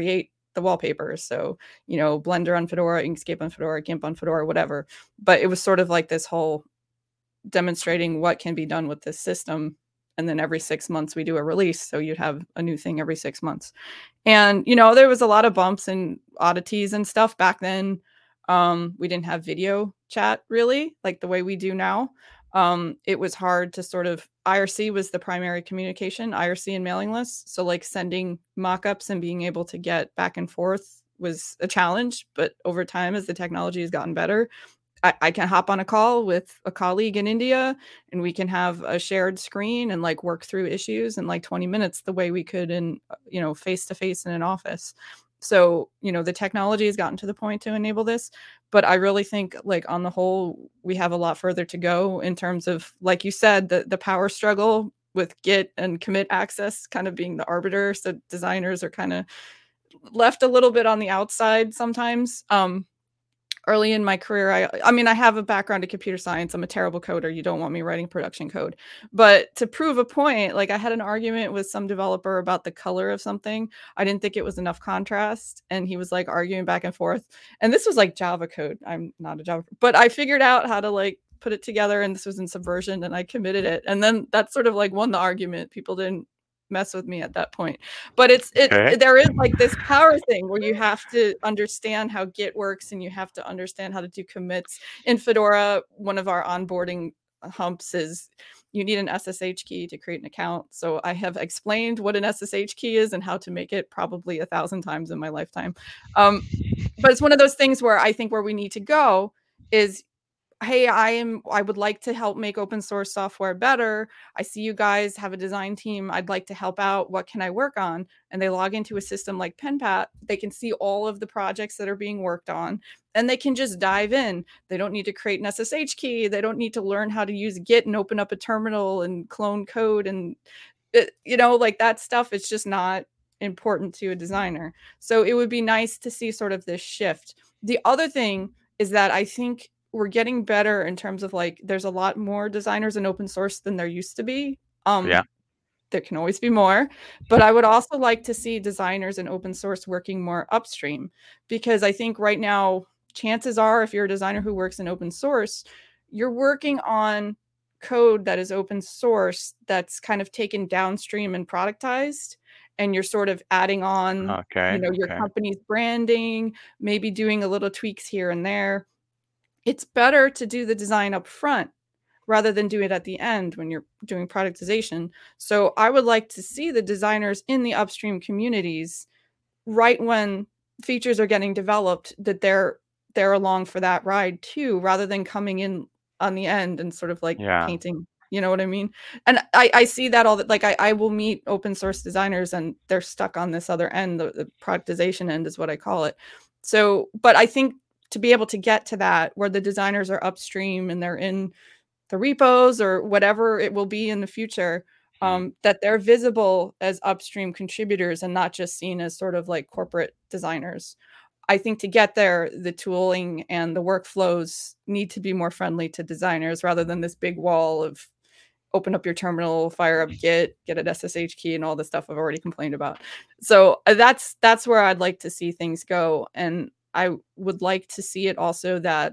the wallpapers. So, you know, Blender on Fedora, Inkscape on Fedora, GIMP on Fedora, whatever. But it was sort of like this whole demonstrating what can be done with this system. And then every six months we do a release. So you'd have a new thing every six months. And, you know, there was a lot of bumps and oddities and stuff back then. Um, we didn't have video chat really like the way we do now. Um, it was hard to sort of, I R C was the primary communication, I R C and mailing lists. So like sending mockups and being able to get back and forth was a challenge. But over time, as the technology has gotten better, I, I can hop on a call with a colleague in India and we can have a shared screen and like work through issues in like twenty minutes the way we could in, you know, face to face in an office. So, you know, the technology has gotten to the point to enable this, but I really think like on the whole, we have a lot further to go in terms of, like you said, the, the power struggle with Git and commit access kind of being the arbiter. So designers are kind of left a little bit on the outside sometimes. Um, early in my career, I I mean, I have a background in computer science. I'm a terrible coder. You don't want me writing production code. But to prove a point, like I had an argument with some developer about the color of something. I didn't think it was enough contrast. And he was like arguing back and forth. And this was like Java code. I'm not a Java, but I figured out how to like put it together. And this was in Subversion and I committed it. And then that sort of like won the argument. People didn't mess with me at that point. But it's it Okay. there is like this power thing where you have to understand how Git works and you have to understand how to do commits. In Fedora, one of our onboarding humps is you need an S S H key to create an account. So I have explained what an S S H key is and how to make it probably a thousand times in my lifetime. Um, but it's one of those things where I think where we need to go is, hey, I am I would like to help make open source software better. I see you guys have a design team. I'd like to help out. What can I work on? And they log into a system like PenPat. They can see all of the projects that are being worked on and they can just dive in. They don't need to create an S S H key. They don't need to learn how to use Git and open up a terminal and clone code and it, you know, like that stuff. It's just not important to a designer. So it would be nice to see sort of this shift. The other thing is that I think we're getting better in terms of like there's a lot more designers in open source than there used to be. Um, Yeah. there can always be more, but I would also like to see designers in open source working more upstream, because I think right now, chances are if you're a designer who works in open source, you're working on code that is open source that's kind of taken downstream and productized. And you're sort of adding on, Okay. you know, your Okay. company's branding, maybe doing a little tweaks here and there. It's better to do the design up front rather than do it at the end when you're doing productization. So I would like to see the designers in the upstream communities right when features are getting developed, that they're they're along for that ride too, rather than coming in on the end and sort of like Yeah. painting. You know what I mean? And I, I see that all that, like I, I will meet open source designers and they're stuck on this other end, the, the productization end is what I call it. So, but I think to be able to get to that where the designers are upstream and they're in the repos or whatever it will be in the future, um, that they're visible as upstream contributors and not just seen as sort of like corporate designers. I think to get there, the tooling and the workflows need to be more friendly to designers rather than this big wall of open up your terminal, fire up Git, get an S S H key and all the stuff I've already complained about. So that's that's where I'd like to see things go. And I would like to see it also that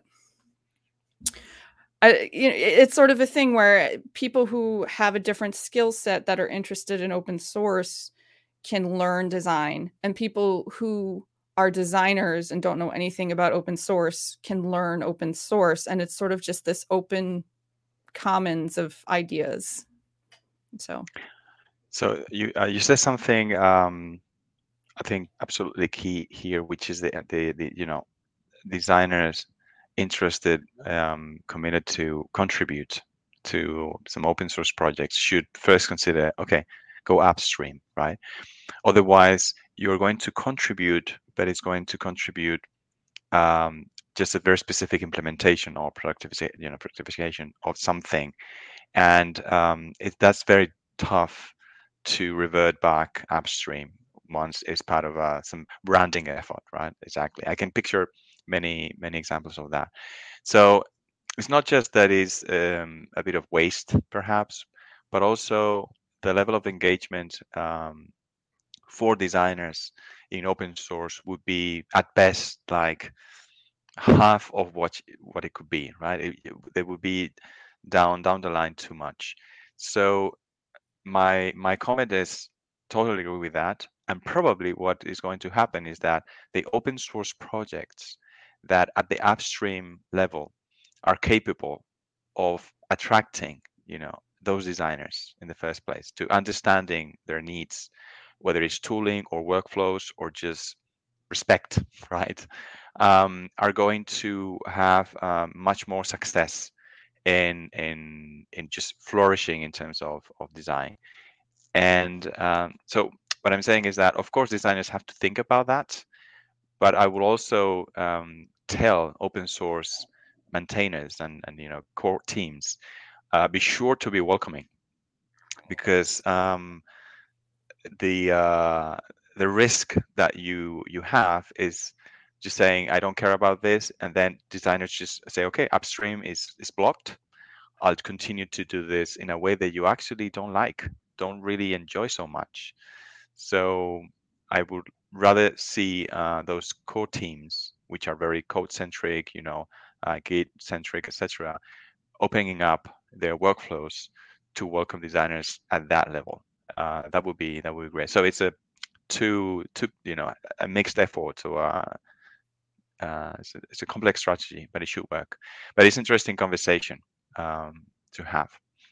I, you know, it's sort of a thing where people who have a different skill set that are interested in open source can learn design, and people who are designers and don't know anything about open source can learn open source. And it's sort of just this open commons of ideas. So, so you uh, you said something um, I think absolutely key here, which is the the, the you know designers interested, um, committed to contribute to some open source projects should first consider, okay, go upstream, right? Otherwise, you're going to contribute, but it's going to contribute um, just a very specific implementation or productivization, you know, productivization of something, and um, it, that's very tough to revert back upstream once it's part of uh, some branding effort, right? Exactly. I can picture many many examples of that. So it's not just that is um, a bit of waste, perhaps, but also the level of engagement um, for designers in open source would be at best like half of what what it could be, right? It, it, they would be down down the line too much. So my my comment is totally agree with that. And probably what is going to happen is that the open source projects that at the upstream level are capable of attracting, you know, those designers in the first place, to understanding their needs, whether it's tooling or workflows or just respect, right? Um, are going to have um, much more success in in in just flourishing in terms of of design. And um, so what I'm saying is that, of course, designers have to think about that, but I will also um, tell open source maintainers and, and you know core teams, uh, be sure to be welcoming, because um, the uh, the risk that you you have is just saying I don't care about this, and then designers just say, okay, upstream is is blocked. I'll continue to do this in a way that you actually don't like, don't really enjoy so much. So I would rather see uh, those core teams, which are very code centric, you know, uh, Git centric, et cetera, opening up their workflows to welcome designers at that level. Uh, that would be that would be great. So it's a two two you know a mixed effort. So uh, uh, it's, a, it's a complex strategy, but it should work. But it's interesting conversation um, to have.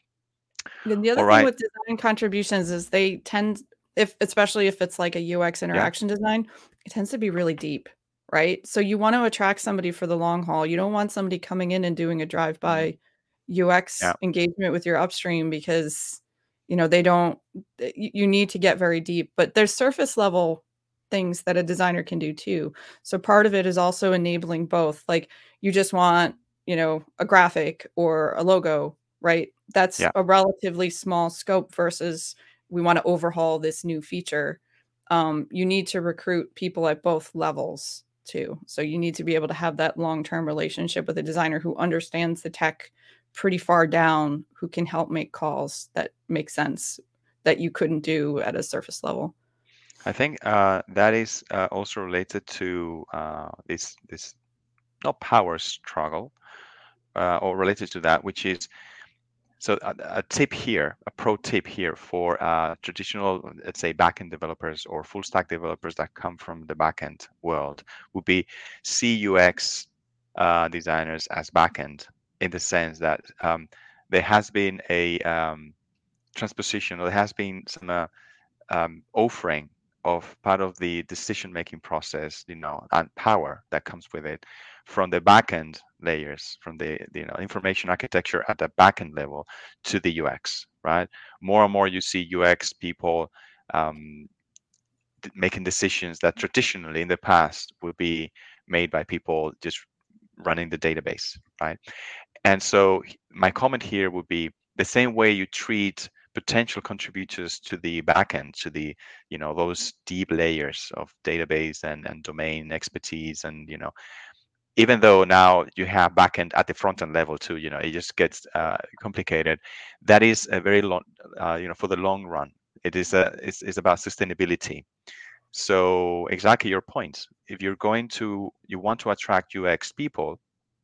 And the All other thing right. with design contributions is they tend, if especially if it's like a U X Yeah. interaction design, it tends to be really deep, right? So you want to attract somebody for the long haul. You don't want somebody coming in and doing a Mhm. drive-by U X Yeah. engagement with your upstream because, you know, they don't, you you need to get very deep. But there's surface level things that a designer can do too. So part of it is also enabling both. Like you just want, you know, a graphic or a logo, right? That's Yeah. a relatively small scope versus we want to overhaul this new feature. Um, you need to recruit people at both levels too. So you need to be able to have that long-term relationship with a designer who understands the tech pretty far down, who can help make calls that make sense that you couldn't do at a surface level. I think uh, that is uh, also related to uh, this this not power struggle, uh, or related to that, which is, so a, a tip here, a pro tip here for uh, traditional, let's say, backend developers or full stack developers that come from the backend world would be C U X uh, designers as backend, in the sense that um, there has been a um, transposition, or there has been some uh, um, offering of part of the decision making process, you know, and power that comes with it from the backend layers, from the, the you know information architecture at the backend level to the U X, right? More and more you see U X people um, making decisions that traditionally in the past would be made by people just running the database, right? And so my comment here would be the same way you treat potential contributors to the backend, to the, you know, those deep layers of database and, and domain expertise. And, you know, even though now you have backend at the front end level too, you know, it just gets uh, complicated. That is a very long, uh, you know, for the long run, it is a, it's, it's about sustainability. So exactly your point. If you're going to, you want to attract U X people,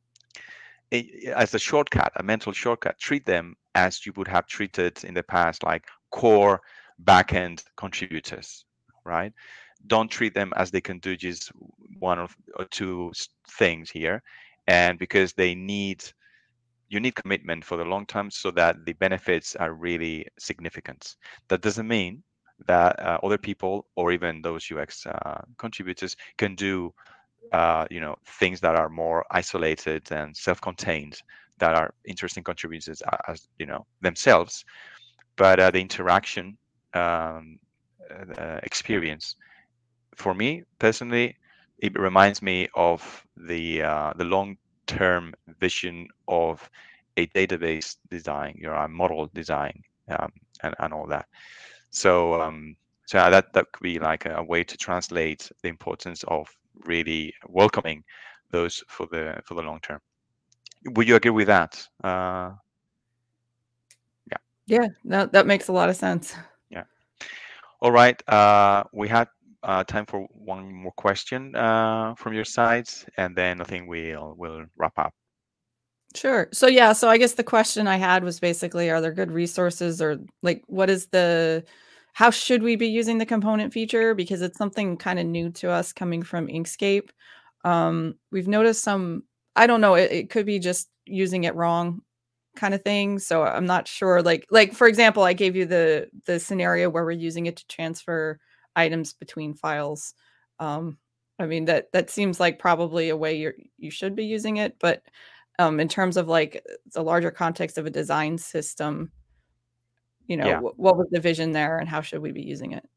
as a shortcut, a mental shortcut, treat them as you would have treated in the past, like core backend contributors, right? Don't treat them as they can do just one or, or two things here, and because they need, you need commitment for the long term so that the benefits are really significant. That doesn't mean that uh, other people or even those U X uh, contributors can do uh, you know, things that are more isolated and self-contained, that are interesting contributors as, you know, themselves, but uh, the interaction um, uh, experience, for me personally, it reminds me of the uh, the long-term vision of a database design, you know, a model design, um, and, and all that. So um, so yeah, that that could be like a way to translate the importance of really welcoming those for the for the long term. Would you agree with that? Uh, yeah. Yeah, that that makes a lot of sense. Yeah. All right. Uh, we had uh, time for one more question uh, from your sides, and then I think we'll we'll wrap up. Sure. So yeah, so I guess the question I had was basically, are there good resources or like what is the how should we be using the component feature? Because it's something kind of new to us coming from Inkscape. Um, we've noticed some, I don't know, it, it could be just using it wrong kind of thing. So I'm not sure. Like like for example, I gave you the the scenario where we're using it to transfer items between files. Um, I mean that that seems like probably a way you're you should be using it, but um, in terms of like the larger context of a design system, you know, Yeah. wh- what was the vision there and how should we be using it?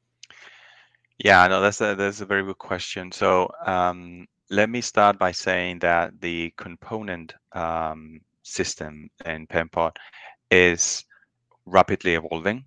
Yeah, no, that's a that's a very good question. So um, let me start by saying that the component um, system in PenPod is rapidly evolving.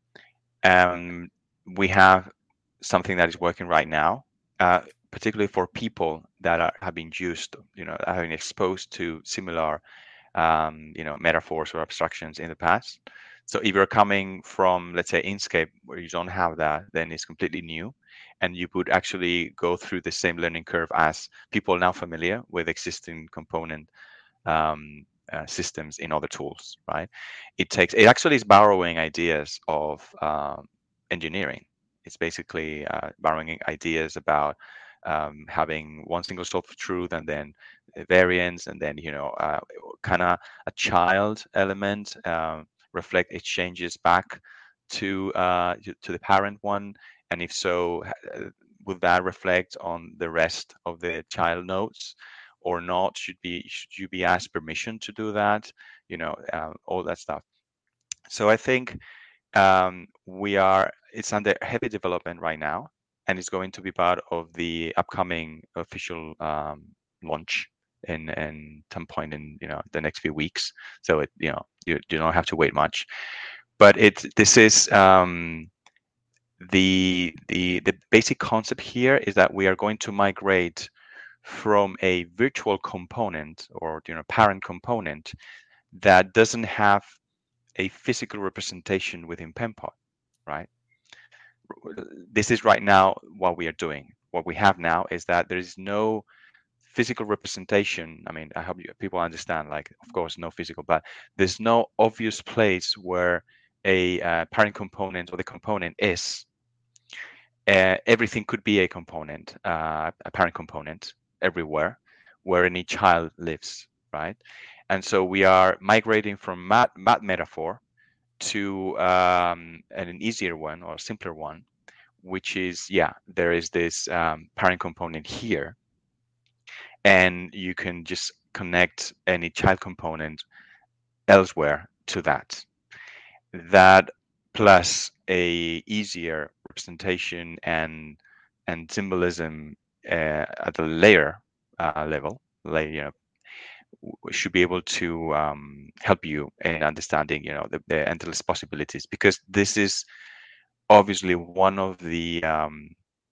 Um, we have something that is working right now, uh, particularly for people that are, have been used, you know, have been exposed to similar, um, you know, metaphors or abstractions in the past. So if you're coming from, let's say, Inkscape, where you don't have that, then it's completely new, and you would actually go through the same learning curve as people now familiar with existing component um, uh, systems in other tools, right? It takes it actually is borrowing ideas of um, engineering. It's basically uh, borrowing ideas about um, having one single source of truth and then variants, and then you know uh, kind of a child element um, reflect exchanges back to uh, to the parent one, and if so, uh, would that reflect on the rest of the child nodes? Or not? Should be should you be asked permission to do that? You know, uh, all that stuff. So I think um, we are. It's under heavy development right now, and it's going to be part of the upcoming official um, launch in in some point in you know the next few weeks. So it you know you, you don't have to wait much. But it this is um, the the the basic concept here is that we are going to migrate from a virtual component or you know parent component that doesn't have a physical representation within PenPod, right? This is right now what we are doing. What we have now is that there is no physical representation. I mean, I hope you, people understand. Like, of course, no physical, but there's no obvious place where a uh, parent component or the component is. Uh, everything could be a component, uh, a parent component everywhere where any child lives, right? And so we are migrating from math, math metaphor to um, an easier one or simpler one, which is, yeah, there is this um, parent component here, and you can just connect any child component elsewhere to that. That plus a easier representation and and symbolism uh, at the layer uh, level, like you know, should be able to um, help you in understanding, you know, the, the endless possibilities. Because this is obviously one of the um,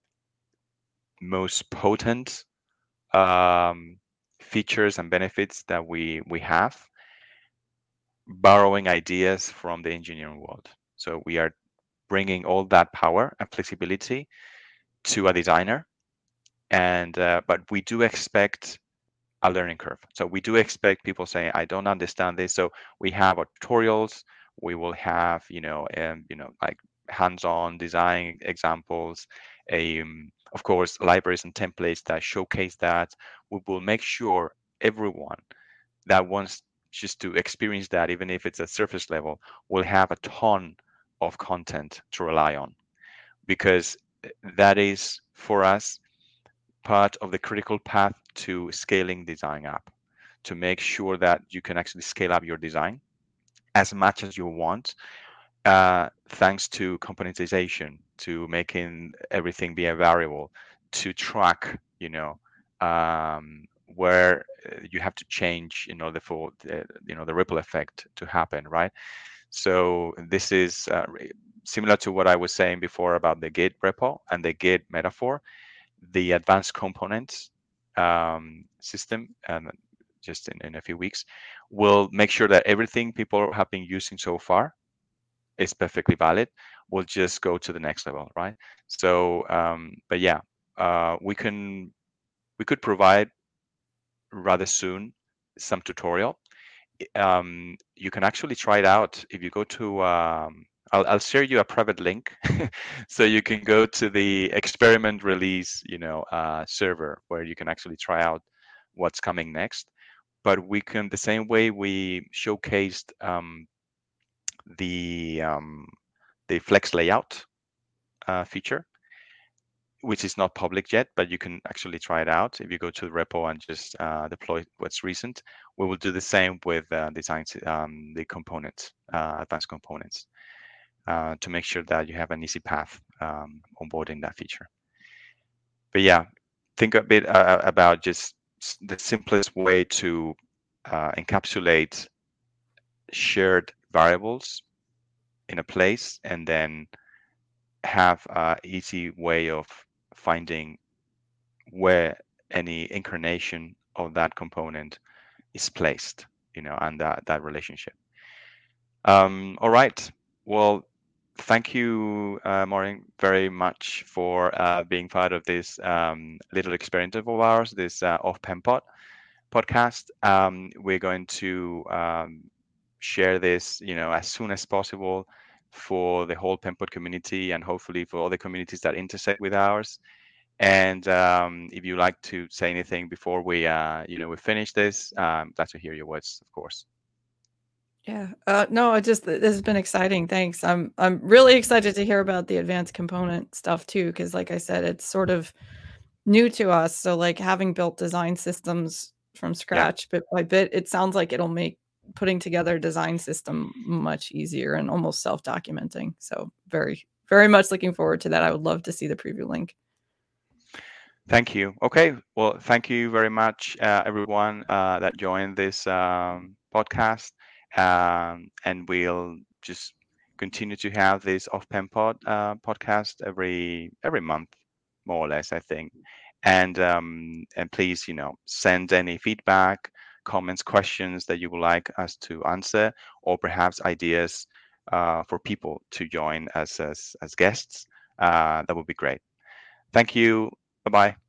most potent um, features and benefits that we we have, borrowing ideas from the engineering world. So we are bringing all that power and flexibility to a designer, and uh, but we do expect a learning curve. So we do expect people saying, I don't understand this. So we have our tutorials, we will have, you know, um, you know, like hands-on design examples, um, of course, libraries and templates that showcase that. We will make sure everyone that wants just to experience that, even if it's at surface level, will have a ton of content to rely on, because that is for us part of the critical path to scaling design up, to make sure that you can actually scale up your design as much as you want, uh, thanks to componentization, to making everything be a variable, to track, you know, um, where uh, you have to change in order for the, you know the ripple effect to happen, right? So this is uh, similar to what I was saying before about the Git repo and the Git metaphor. The advanced components um, system, and just in, in a few weeks, will make sure that everything people have been using so far is perfectly valid. we'll just go to the next level, right? So, um, but yeah, uh, we can we could provide rather soon some tutorial. Um, you can actually try it out if you go to. Um, I'll, I'll share you a private link, so you can go to the experiment release, you know, uh, server where you can actually try out what's coming next. But we can, the same way we showcased um, the um, the Flex layout uh, feature, which is not public yet, but you can actually try it out if you go to the repo and just uh, deploy what's recent. We will do the same with uh, design um, the components, uh, advanced components, uh, to make sure that you have an easy path um, onboarding that feature. But yeah, think a bit uh, about just the simplest way to uh, encapsulate shared variables in a place, and then have an easy way of finding where any incarnation of that component is placed, you know, and that, that relationship. Um, all right. Well, thank you, uh, Maureen, very much for uh, being part of this um, little experiment of ours, this uh, Off PemPod podcast. Um, we're going to um, share this, you know, as soon as possible for the whole PemPod community, and hopefully for all the communities that intersect with ours. And um, if you like to say anything before we, uh, you know, we finish this, um, glad to hear your words, of course. Yeah. Uh, no, I just this has been exciting. Thanks. I'm I'm really excited to hear about the advanced component stuff too, because like I said, it's sort of new to us. So like having built design systems from scratch yeah. bit by bit, it sounds like it'll make putting together a design system much easier and almost self-documenting. So very, very much looking forward to that. I would love to see the preview link. Thank you. Okay. Well, thank you very much, uh, everyone uh, that joined this um, podcast. Um, and we'll just continue to have this Off PemPod uh, podcast every every month, more or less, I think. And um, and please, you know, send any feedback, comments, questions that you would like us to answer, or perhaps ideas uh, for people to join as as, as guests. Uh, that would be great. Thank you. Bye-bye.